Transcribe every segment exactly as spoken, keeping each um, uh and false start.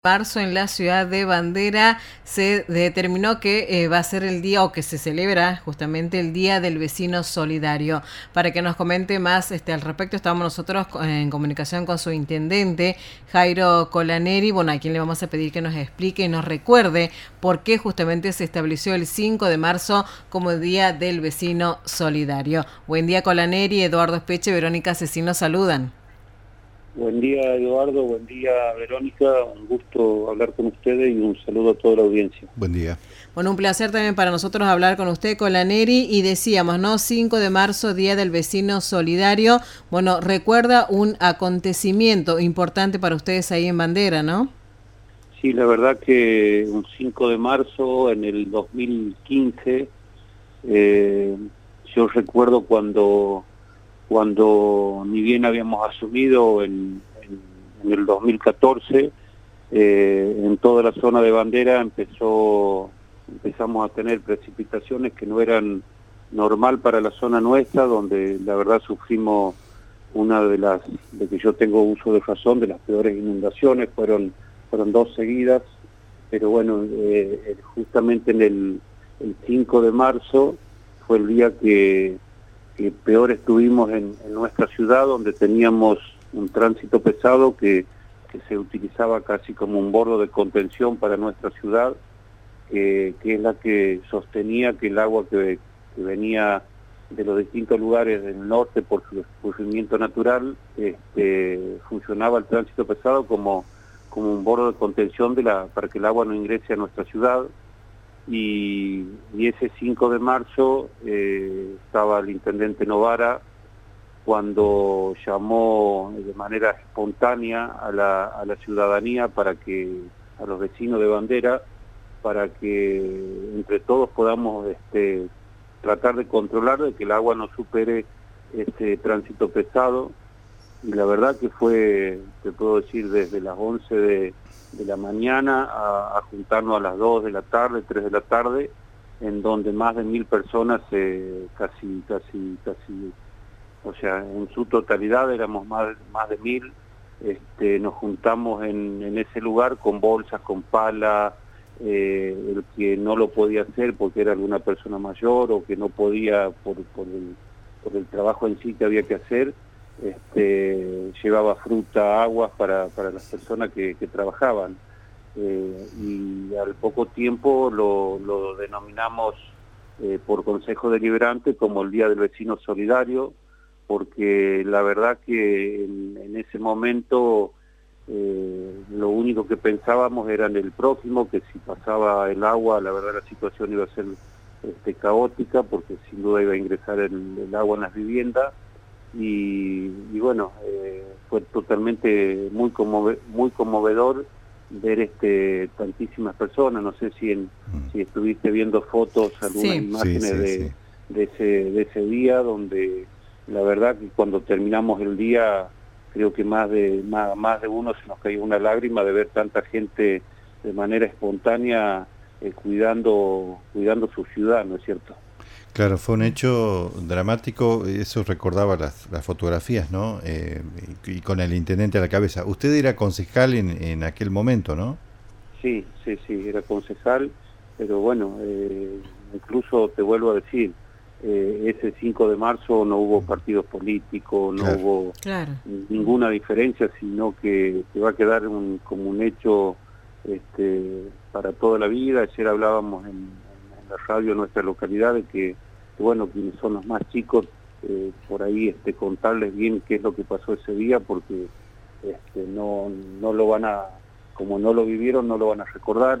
Marzo en la ciudad de Bandera se determinó que eh, va a ser el día o que se celebra justamente el Día del Vecino Solidario. Para que nos comente más este, al respecto, estamos nosotros en comunicación con su intendente, Jairo Colaneri, bueno, a quien le vamos a pedir que nos explique y nos recuerde por qué justamente se estableció el cinco de marzo como Día del Vecino Solidario. Buen día, Colaneri, Eduardo Espeche, Verónica Cecino saludan. Buen día, Eduardo, buen día, Verónica, un gusto hablar con ustedes y un saludo a toda la audiencia. Buen día. Bueno, un placer también para nosotros hablar con usted, Colaneri, y decíamos, ¿no? cinco de marzo, Día del Vecino Solidario. Bueno, recuerda un acontecimiento importante para ustedes ahí en Bandera, ¿no? Sí, la verdad que un cinco de marzo en el dos mil quince, eh, yo recuerdo cuando... cuando ni bien habíamos asumido en, en, en el dos mil catorce, eh, en toda la zona de Bandera empezó, empezamos a tener precipitaciones que no eran normal para la zona nuestra, donde la verdad sufrimos una de las, de que yo tengo uso de razón, de las peores inundaciones, fueron, fueron dos seguidas, pero bueno, eh, justamente en el, el cinco de marzo fue el día que que peor estuvimos en, en nuestra ciudad, donde teníamos un tránsito pesado que, que se utilizaba casi como un bordo de contención para nuestra ciudad, eh, que es la que sostenía que el agua que, que venía de los distintos lugares del norte por su escurrimiento natural, este, funcionaba el tránsito pesado como, como un bordo de contención de la, para que el agua no ingrese a nuestra ciudad. Y, y ese cinco de marzo eh, estaba el intendente Novara cuando llamó de manera espontánea a la, a la ciudadanía, para que, a los vecinos de Bandera, para que entre todos podamos este, tratar de controlar de que el agua no supere este tránsito pesado. Y la verdad que fue, te puedo decir, desde las once de, de la mañana a, a juntarnos a las dos de la tarde, tres de la tarde, en donde más de mil personas, eh, casi, casi, casi, o sea, en su totalidad éramos más, más de mil, este, nos juntamos en, en ese lugar con bolsas, con pala, eh, el que no lo podía hacer porque era alguna persona mayor o que no podía por, por, el, por el trabajo en sí que había que hacer, Este, llevaba fruta, aguas para, para las personas que, que trabajaban, eh, y al poco tiempo lo, lo denominamos eh, por Consejo Deliberante como el Día del Vecino Solidario, porque la verdad que en, en ese momento eh, lo único que pensábamos era en el prójimo, que si pasaba el agua, la verdad la situación iba a ser este, caótica, porque sin duda iba a ingresar el, el agua en las viviendas. Y, y bueno, eh, fue totalmente muy conmove, muy conmovedor ver este tantísimas personas. No sé si en, si estuviste viendo fotos, algunas Sí. imágenes Sí, sí, de, sí. de ese de ese día, donde la verdad que cuando terminamos el día creo que más de más, más de uno se nos cayó una lágrima de ver tanta gente de manera espontánea eh, cuidando cuidando su ciudad, ¿no es cierto? Claro, fue un hecho dramático, eso recordaba las, las fotografías, ¿no? Eh, y, y con el intendente a la cabeza. Usted era concejal en, en aquel momento, ¿no? Sí, sí, sí, era concejal, pero bueno, eh, incluso te vuelvo a decir, eh, ese cinco de marzo no hubo partidos políticos, no Claro. hubo Claro. ninguna diferencia, sino que, que va a quedar un, como un hecho este, para toda la vida. Ayer hablábamos en, en la radio de nuestra localidad de que, que bueno, quienes son los más chicos, eh, por ahí este, contarles bien qué es lo que pasó ese día, porque este, no, no lo van a, como no lo vivieron, no lo van a recordar.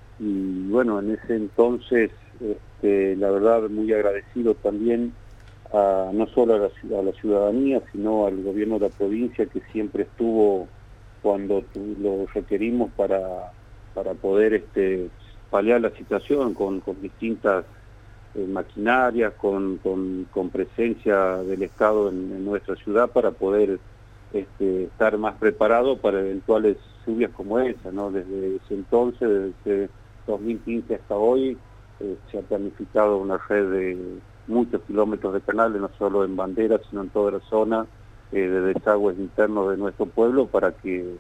Y bueno, en ese entonces, este, la verdad, muy agradecido también a, no solo a la, a la ciudadanía, sino al gobierno de la provincia, que siempre estuvo cuando tu, lo requerimos para, para poder este, paliar la situación con, con distintas eh, maquinarias, con, con, con presencia del Estado en, en nuestra ciudad, para poder este, estar más preparado para eventuales lluvias como esa, ¿no? Desde ese entonces, desde ese dos mil quince hasta hoy, eh, se ha planificado una red de muchos kilómetros de canales, no solo en Bandera, sino en toda la zona, eh, de desagües internos de nuestro pueblo, para que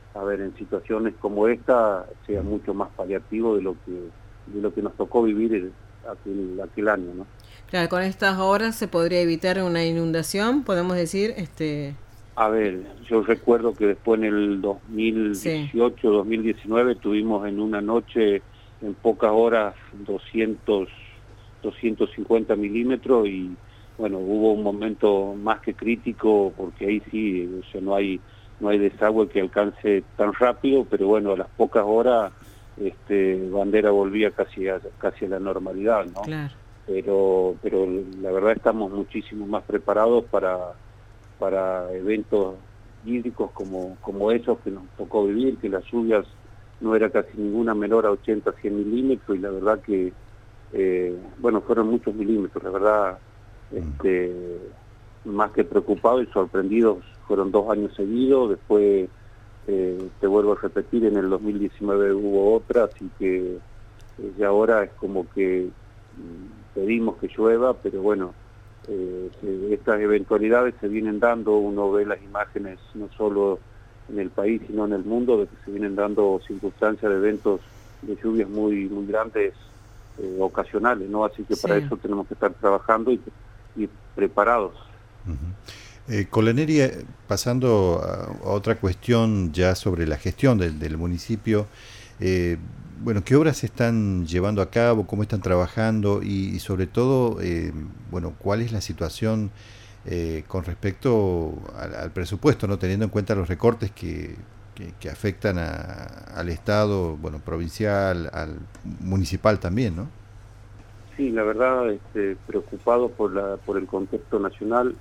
a ver, en situaciones como esta, sea mucho más paliativo de lo que, de lo que nos tocó vivir el, aquel, aquel año, ¿no? Claro, con estas obras se podría evitar una inundación, podemos decir, este... A ver, yo recuerdo que después en el dos mil dieciocho, sí. dos mil diecinueve tuvimos en una noche, en pocas horas, doscientos, doscientos cincuenta milímetros y bueno, hubo un momento más que crítico porque ahí sí, o sea, no hay no hay desagüe que alcance tan rápido, pero bueno, a las pocas horas este, Bandera volvía casi a, casi a la normalidad, ¿no? Claro. Pero, pero la verdad estamos muchísimo más preparados para, para eventos hídricos como, como esos que nos tocó vivir, que las lluvias no era casi ninguna menor a ochenta, cien milímetros, y la verdad que, eh, bueno, fueron muchos milímetros, la verdad, este, más que preocupados y sorprendidos, fueron dos años seguidos, después, eh, te vuelvo a repetir, en el dos mil diecinueve hubo otra, así que eh, ya ahora es como que pedimos que llueva, pero bueno, eh, se, estas eventualidades se vienen dando, uno ve las imágenes no solo en el país sino en el mundo, de que se vienen dando circunstancias de eventos de lluvias muy muy grandes, eh, ocasionales, ¿no? Así que sí. Para eso tenemos que estar trabajando y, y preparados. Uh-huh. eh, Colaneri, pasando a, a otra cuestión ya sobre la gestión del, del municipio, eh, bueno, ¿qué obras se están llevando a cabo? ¿Cómo están trabajando? Y, y sobre todo, eh, bueno, ¿cuál es la situación eh, con respecto al, al presupuesto, no teniendo en cuenta los recortes que, que, que afectan a, al Estado, bueno, provincial, al municipal también, ¿no? Sí, la verdad, este, preocupado por la por el contexto nacional.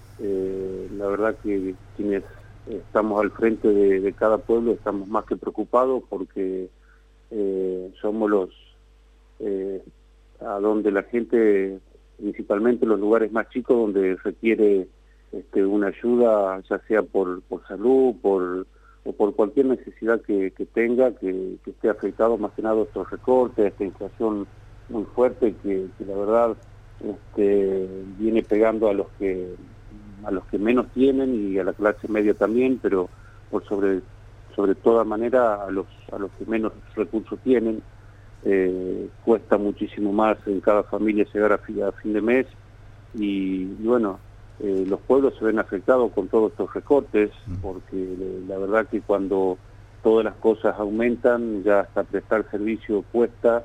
Eh, la verdad que quienes estamos al frente de, de cada pueblo estamos más que preocupados porque Eh, somos los eh, a donde la gente, principalmente los lugares más chicos donde requiere este, una ayuda, ya sea por, por salud, por o por cualquier necesidad que, que tenga, que, que esté afectado más que nada a estos recortes, esta inflación muy fuerte que, que la verdad este, viene pegando a los que a los que menos tienen y a la clase media también, pero por sobre sobre toda manera a los a los que menos recursos tienen. Eh, cuesta muchísimo más en cada familia llegar a fin, a fin de mes y, y bueno, eh, los pueblos se ven afectados con todos estos recortes porque eh, la verdad que cuando todas las cosas aumentan ya hasta prestar servicio cuesta,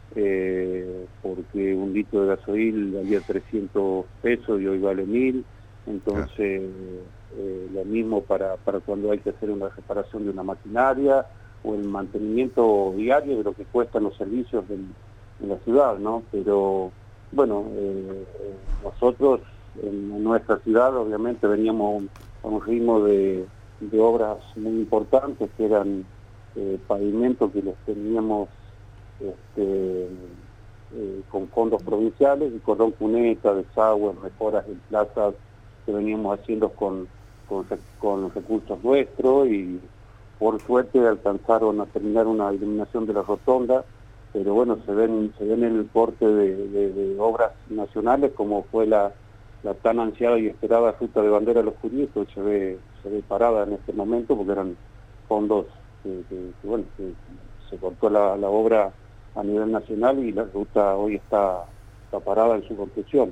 eh, porque un litro de gasoil valía trescientos pesos y hoy vale mil, entonces eh, lo mismo para, para cuando hay que hacer una reparación de una maquinaria o el mantenimiento diario de lo que cuestan los servicios en, en la ciudad, ¿no? Pero bueno, eh, nosotros en nuestra ciudad obviamente veníamos a un ritmo de, de obras muy importantes que eran eh, pavimentos que los teníamos este, eh, con fondos provinciales y cordón cuneta, desagües, mejoras en plazas que veníamos haciendo con, con, con recursos nuestros y por suerte alcanzaron a terminar una iluminación de la rotonda, pero bueno, se ven se ven el corte de, de, de obras nacionales como fue la, la tan ansiada y esperada ruta de Bandera de los Judíos, que se ve, se ve parada en este momento porque eran fondos que, que, que bueno, que se cortó la, la obra a nivel nacional y la ruta hoy está, está parada en su construcción.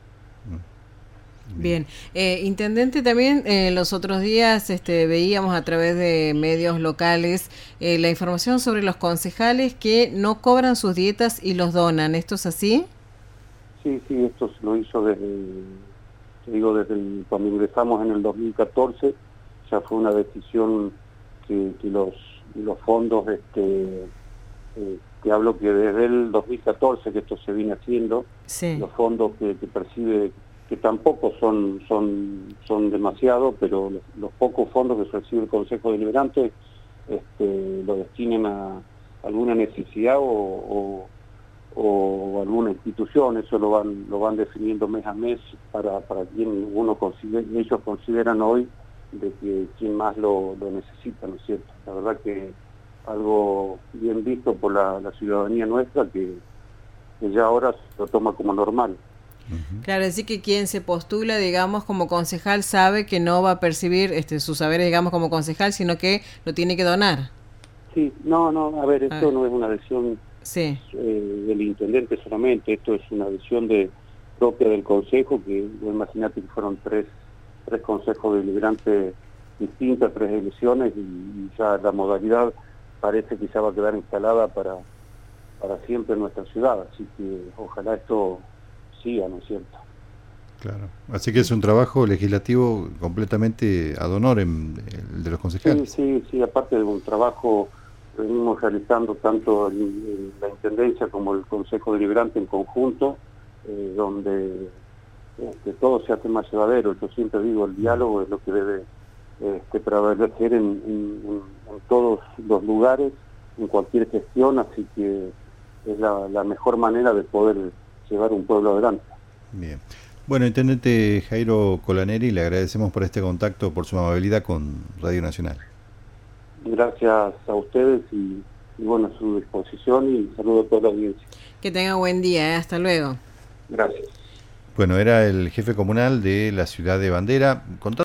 Bien, eh, intendente, también eh, los otros días este, veíamos a través de medios locales eh, la información sobre los concejales que no cobran sus dietas y los donan. ¿Esto es así? Sí, sí, esto se lo hizo desde, te digo, desde el, cuando ingresamos en el dos mil catorce, ya fue una decisión que, que los, los fondos, este, eh, que hablo que desde el dos mil catorce que esto se viene haciendo, sí. Los fondos que, que percibe, que tampoco son son son demasiado, pero los, los pocos fondos que recibe el Consejo Deliberante este, lo destinen a alguna necesidad o, o, o alguna institución, eso lo van lo van definiendo mes a mes para, para quien uno considera, ellos consideran hoy de que quien más lo, lo necesita, ¿no es cierto? La verdad que algo bien visto por la, la ciudadanía nuestra que, que ya ahora se lo toma como normal. Uh-huh. Claro, así que quien se postula, digamos, como concejal sabe que no va a percibir este, sus saberes, digamos, como concejal, sino que lo tiene que donar. Sí, no, no, a ver, esto Ah. no es una decisión Sí. eh, del intendente solamente, esto es una decisión de, propia del consejo, que imagínate que fueron tres, tres consejos deliberantes distintas, tres elecciones, y, y ya la modalidad parece que ya va a quedar instalada para, para siempre en nuestra ciudad, así que ojalá esto siga, ¿no es cierto? Claro, así que es un trabajo legislativo completamente ad honorem, el de los concejales. Sí, sí, sí, aparte de un trabajo que venimos realizando tanto el, el, la Intendencia como el Consejo Deliberante en conjunto, eh, donde este, todo se hace más llevadero. Yo siempre digo, el diálogo es lo que debe este, prevalecer en, en, en todos los lugares, en cualquier gestión, así que es la, la mejor manera de poder llevar un pueblo adelante. Bien. Bueno, intendente Jairo Colaneri, le agradecemos por este contacto, por su amabilidad con Radio Nacional. Gracias a ustedes y, y bueno, a su disposición, y saludo a toda la audiencia. Que tenga buen día, ¿eh? Hasta luego. Gracias. Bueno, era el jefe comunal de la ciudad de Bandera. Contá